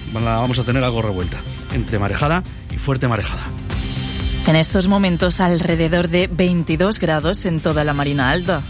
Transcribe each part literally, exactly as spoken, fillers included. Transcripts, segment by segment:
la vamos a tener algo revuelta, entre marejada y fuerte marejada. En estos momentos alrededor de veintidós grados en toda la Marina Alta.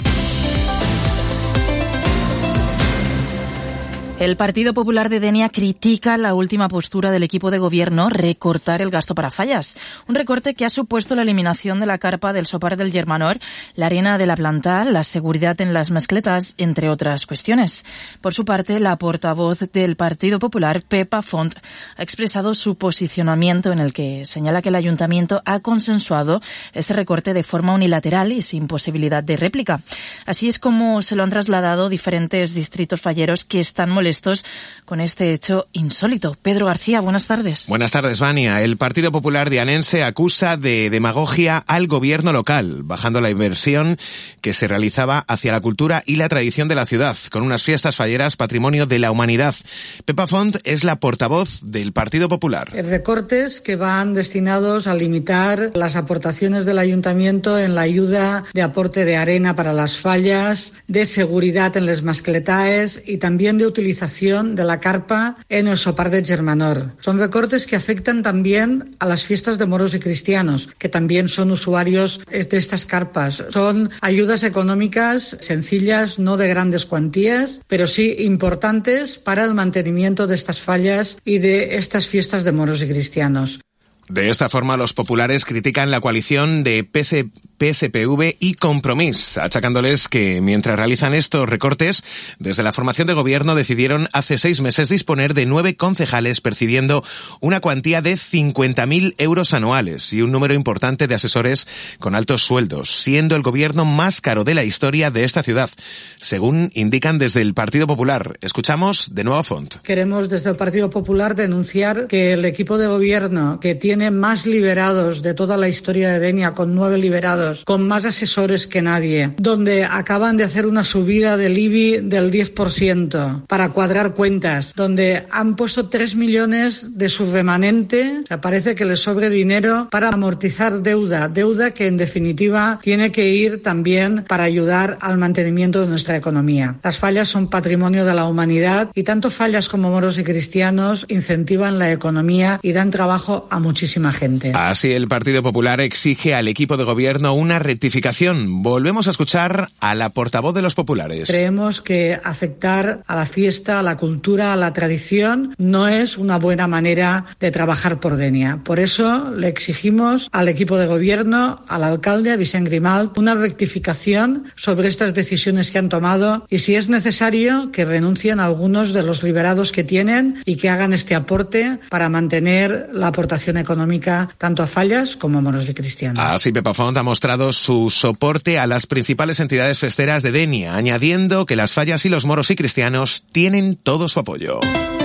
El Partido Popular de Denia critica la última postura del equipo de gobierno, recortar el gasto para fallas. Un recorte que ha supuesto la eliminación de la carpa del sopar del Germanor, la arena de la planta, la seguridad en las mascletas, entre otras cuestiones. Por su parte, la portavoz del Partido Popular, Pepa Font, ha expresado su posicionamiento en el que señala que el Ayuntamiento ha consensuado ese recorte de forma unilateral y sin posibilidad de réplica. Así es como se lo han trasladado diferentes distritos falleros que están molestos con este hecho insólito. Pedro García, buenas tardes. Buenas tardes, Vania. El Partido Popular dianense acusa de demagogia al gobierno local, bajando la inversión que se realizaba hacia la cultura y la tradición de la ciudad, con unas fiestas falleras patrimonio de la humanidad. Pepa Font es la portavoz del Partido Popular. Recortes que van destinados a limitar las aportaciones del Ayuntamiento en la ayuda de aporte de arena para las fallas, de seguridad en les mascletaes y también de utilización de la carpa en el sopar de Germanor. Son recortes que afectan también a las fiestas de moros y cristianos, que también son usuarios de estas carpas. Son ayudas económicas sencillas, no de grandes cuantías, pero sí importantes para el mantenimiento de estas fallas y de estas fiestas de moros y cristianos. De esta forma, los populares critican la coalición de P S P V y Compromís, achacándoles que mientras realizan estos recortes, desde la formación de gobierno decidieron hace seis meses disponer de nueve concejales percibiendo una cuantía de cincuenta mil euros anuales y un número importante de asesores con altos sueldos, siendo el gobierno más caro de la historia de esta ciudad, según indican desde el Partido Popular. Escuchamos de nuevo a Font. Queremos desde el Partido Popular denunciar que el equipo de gobierno, que tiene más liberados de toda la historia de Denia, con nueve liberados, con más asesores que nadie, donde acaban de hacer una subida del I B I del diez por ciento para cuadrar cuentas, donde han puesto tres millones de su remanente, o sea, parece que les sobre dinero para amortizar deuda, deuda que en definitiva tiene que ir también para ayudar al mantenimiento de nuestra economía. Las fallas son patrimonio de la humanidad y tanto fallas como moros y cristianos incentivan la economía y dan trabajo a muchísima gente. Así el Partido Popular exige al equipo de gobierno una rectificación. Volvemos a escuchar a la portavoz de los populares. Creemos que afectar a la fiesta, a la cultura, a la tradición no es una buena manera de trabajar por Denia. Por eso le exigimos al equipo de gobierno, al alcalde, a Vicent Grimalt, una rectificación sobre estas decisiones que han tomado y, si es necesario, que renuncien a algunos de los liberados que tienen y que hagan este aporte para mantener la aportación económica tanto a fallas como a moros y cristianos. Así Pepa Font ha mostrado su soporte a las principales entidades festeras de Denia, añadiendo que las fallas y los moros y cristianos tienen todo su apoyo.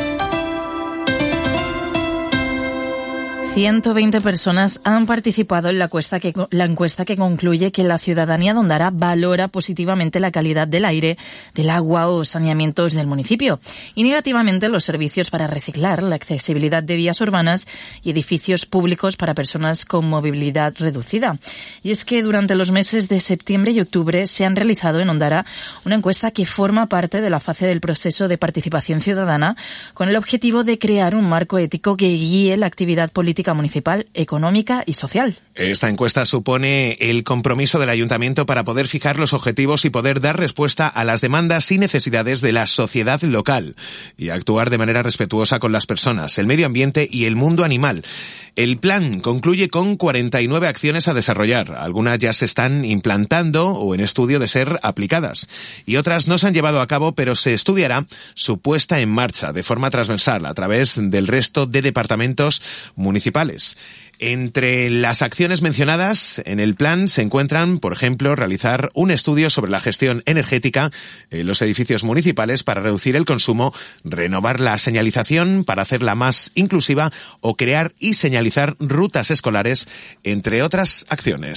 ciento veinte personas han participado en la encuesta, que, la encuesta que concluye que la ciudadanía de Ondara valora positivamente la calidad del aire, del agua o saneamientos del municipio y negativamente los servicios para reciclar, la accesibilidad de vías urbanas y edificios públicos para personas con movilidad reducida. Y es que durante los meses de septiembre y octubre se han realizado en Ondara una encuesta que forma parte de la fase del proceso de participación ciudadana con el objetivo de crear un marco ético que guíe la actividad política municipal, económica y social. Esta encuesta supone el compromiso del Ayuntamiento para poder fijar los objetivos y poder dar respuesta a las demandas y necesidades de la sociedad local y actuar de manera respetuosa con las personas, el medio ambiente y el mundo animal. El plan concluye con cuarenta y nueve acciones a desarrollar. Algunas ya se están implantando o en estudio de ser aplicadas y otras no se han llevado a cabo, pero se estudiará su puesta en marcha de forma transversal a través del resto de departamentos municipales. Entre las acciones mencionadas en el plan se encuentran, por ejemplo, realizar un estudio sobre la gestión energética en los edificios municipales para reducir el consumo, renovar la señalización para hacerla más inclusiva o crear y señalizar rutas escolares, entre otras acciones.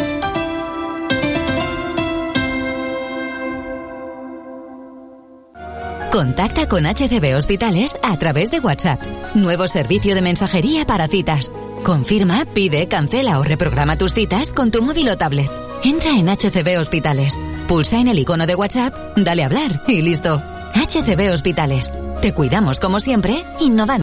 Contacta con H C B Hospitales a través de WhatsApp. Nuevo servicio de mensajería para citas. Confirma, pide, cancela o reprograma tus citas con tu móvil o tablet. Entra en H C B Hospitales. Pulsa en el icono de WhatsApp, dale a hablar y listo. H C B Hospitales. Te cuidamos como siempre, innovando.